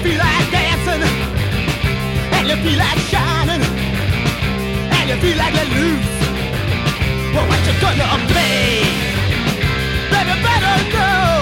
feel like dancing, and you feel like shining, and you feel like you're loose. Well, what you gonna play? Baby, better know.